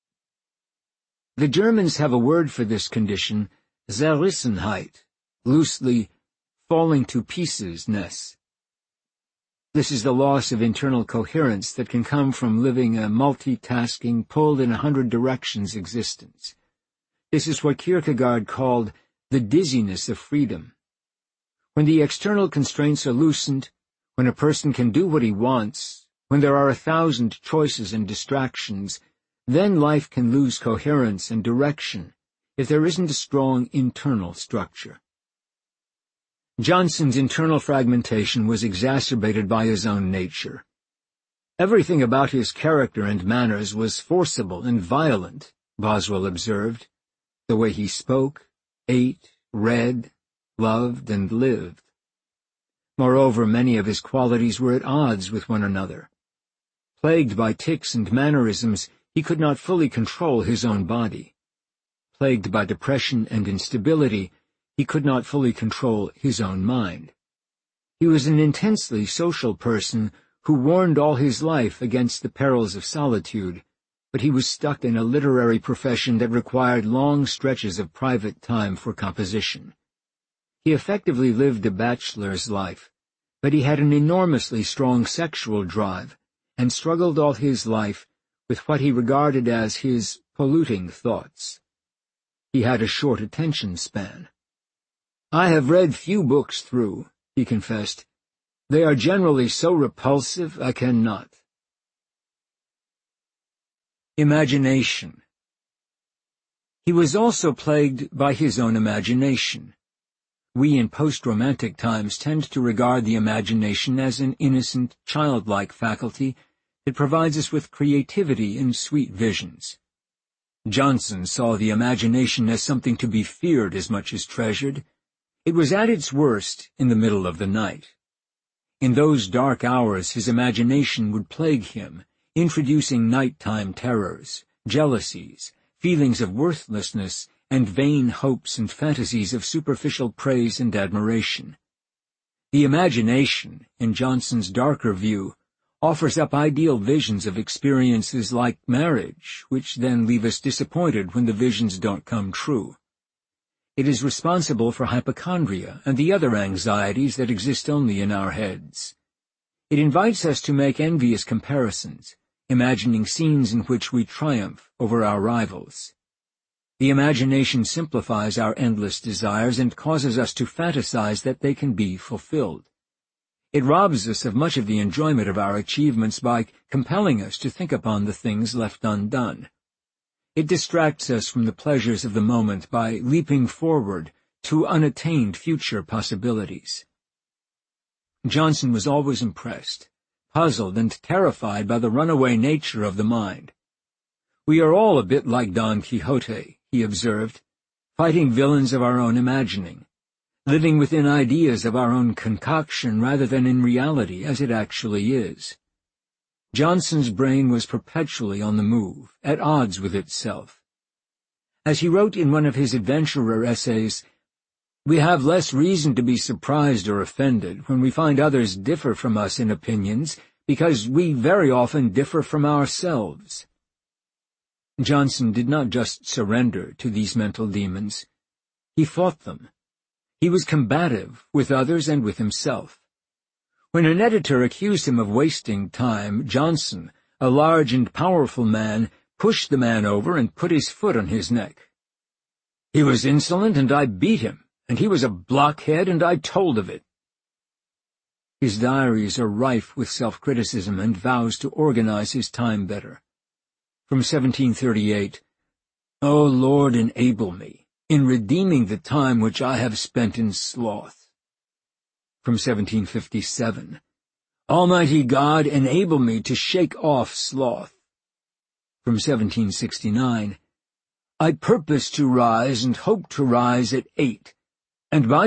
The Germans have a word for this condition, Zerrissenheit, loosely, falling to pieces-ness. This is the loss of internal coherence that can come from living a multitasking, pulled in 100 directions existence. This is what Kierkegaard called the dizziness of freedom. When the external constraints are loosened, when a person can do what he wants, when there are 1,000 choices and distractions, then life can lose coherence and direction if there isn't a strong internal structure. Johnson's internal fragmentation was exacerbated by his own nature. Everything about his character and manners was forcible and violent, Boswell observed. The way he spoke, ate, read, loved, and lived. Moreover, many of his qualities were at odds with one another. Plagued by tics and mannerisms, he could not fully control his own body. Plagued by depression and instability, he could not fully control his own mind. He was an intensely social person who warned all his life against the perils of solitude, but he was stuck in a literary profession that required long stretches of private time for composition. He effectively lived a bachelor's life, but he had an enormously strong sexual drive and struggled all his life with what he regarded as his polluting thoughts. He had a short attention span. "I have read few books through," he confessed. "They are generally so repulsive I cannot." Imagination. He was also plagued by his own imagination. We in post-romantic times tend to regard the imagination as an innocent, childlike faculty that provides us with creativity and sweet visions. Johnson saw the imagination as something to be feared as much as treasured. It was at its worst in the middle of the night. In those dark hours his imagination would plague him, introducing nighttime terrors, jealousies, feelings of worthlessness, and vain hopes and fantasies of superficial praise and admiration. The imagination, in Johnson's darker view, offers up ideal visions of experiences like marriage, which then leave us disappointed when the visions don't come true. It is responsible for hypochondria and the other anxieties that exist only in our heads. It invites us to make envious comparisons, imagining scenes in which we triumph over our rivals. The imagination simplifies our endless desires and causes us to fantasize that they can be fulfilled. It robs us of much of the enjoyment of our achievements by compelling us to think upon the things left undone. It distracts us from the pleasures of the moment by leaping forward to unattained future possibilities. Johnson was always impressed, puzzled, and terrified by the runaway nature of the mind. "We are all a bit like Don Quixote," he observed, "fighting villains of our own imagining, living within ideas of our own concoction rather than in reality as it actually is." Johnson's brain was perpetually on the move, at odds with itself. As he wrote in one of his adventurer essays, "We have less reason to be surprised or offended when we find others differ from us in opinions, because we very often differ from ourselves." Johnson did not just surrender to these mental demons. He fought them. He was combative with others and with himself. When an editor accused him of wasting time, Johnson, a large and powerful man, pushed the man over and put his foot on his neck. "He was insolent, and I beat him, and he was a blockhead, and I told of it." His diaries are rife with self-criticism and vows to organize his time better. From 1738, "O Lord, enable me in redeeming the time which I have spent in sloth. From 1757, Almighty God, enable me to shake off sloth. From 1769, I purpose to rise and hope to rise at 8, and by